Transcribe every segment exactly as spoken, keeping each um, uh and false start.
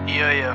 یا یا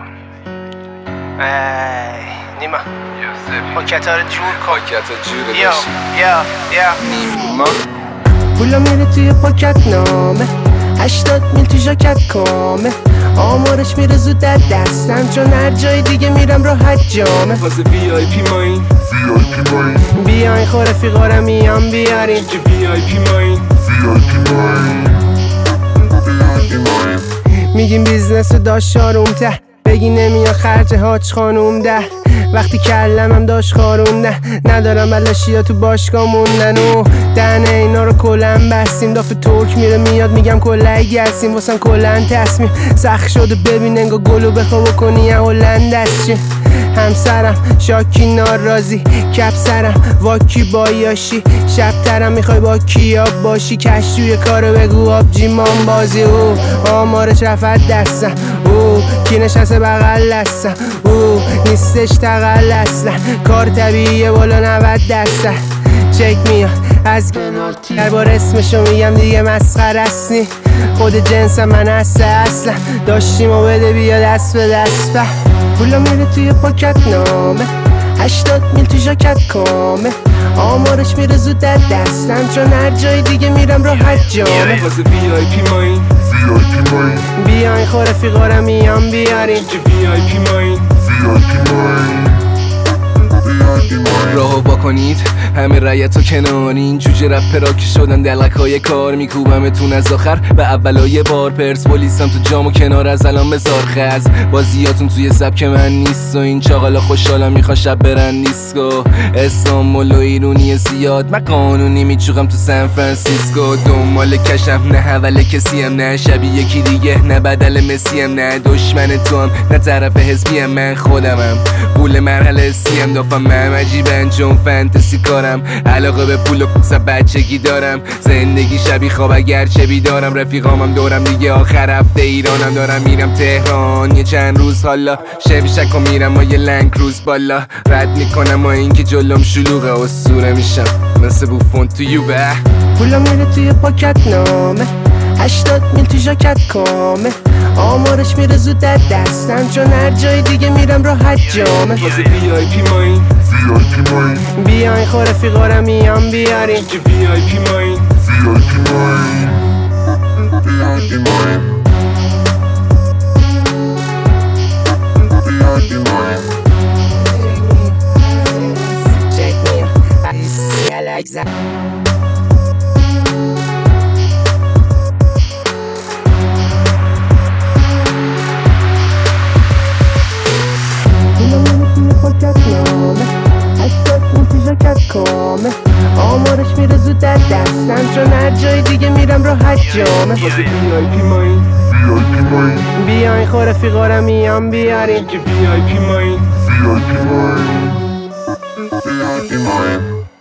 ای نیما پاکت ها رو جور کن. پاکت ها جوره یا داشتی یا یا نیما پولا میره توی پاکت نامه هشتاد میل تو ژاکت کامه آمارش میره زود در دستم چون هر جای دیگه میرم راحت جامه واسه وی آی پی ماین وی آی پی ماین بیاین خور رفیقا رو میام بیارین که وی آی پی ماین وی آی پی ماین وی آی پی ماین میگیم بیزنس رو داشت شاروم ته بگی نمیاد خرج حاج خانوم ده وقتی کلمم داشت خارونده ندارم بلشی ها تو باشگاه موندن و دهنه اینا رو کلن بستیم دافه ترک میره میاد میگم کلای گستیم واسم کلن تصمیم سخت شده ببین انگا گلو بخوا بکنی یه هلند است چی همسرم شاکی ناراضی کپ سرم واکی بایاشی شب ترم میخوای با کیا باشی کش توی کارو بگو آبجی مان بازی او آمارش رفت دستم او کی نشسته بغل دستم او نیستش تقل اصلا کار طبیعیه بالا نود درصد چک میاد از در بار اسمشو میگم دیگه مسخره است نی خود جنسم من هسته اصلا داشتیم و بده بیا دست به دست به پولا میره توی پاکت نامه هشتاد میل تو ژاکت کامه آمارش میره زود در دستم چون هر جای دیگه میرم راحت جامه واسه وی آی پی ماین وی آی پی ماین بیاین خور رفیقا رو میام بیارین که وی آی پی ماین وی آی پی ماین راهو با کنید همه رایت و کنارین جوجه رپرا که شدن دلق های کار میکوبمتون از آخر به اولای بار پرسپولیسم تو جام و کنار از الان بزار خز بازیاتون توی سبک من نیست و این چاقالا خوشحالم میخوا شب برن دیسکو استانبول و ایرونی زیاد من قانونی میچوقم تو سان فرانسیسکو دنبال کشم نه حول کسی هم نه شبیه یکی دیگه نه بدل مسی هم نه دشمن تو هم نه طرف حزبی هم من خودمم قول مرحله سیم دافم من عجیبن چون فانتزی کارم علاقه به پول و پوسا بچگی دارم زندگی شبیه خواب اگرچه بیدارم رفیقامم دورم دیگه آخر هفته ایرانم دارم میرم تهران یه چند روز حالا شب شک و میرم و یه لنگ روز بالا رد میکنم و اینکه جلوم شلوغه اسطوره میشم مثل بوفون تو یوبه پولا میره توی پاکت نامه هشتاد میل تو ژاکت کامه آمارش میره زود در دستم چون هر جای دیگه میرم راحت جامه واسه وی آی پی ماین وی آی پی ماین بیاین خور رفیقا رو میام بیارین که وی آی پی ماین وی آی پی ماین وی آی پی ماین وی آی پی ماین Check me out, I see I like that. آمارش میره زود در دستم چون هر جای دیگه میرم راحت جامه واسه وی آی پی ماین وی آی پی ماین بیاین خور رفیقا رو میام بیارین که وی آی پی ماین وی آی پی ماین وی آی پی ماین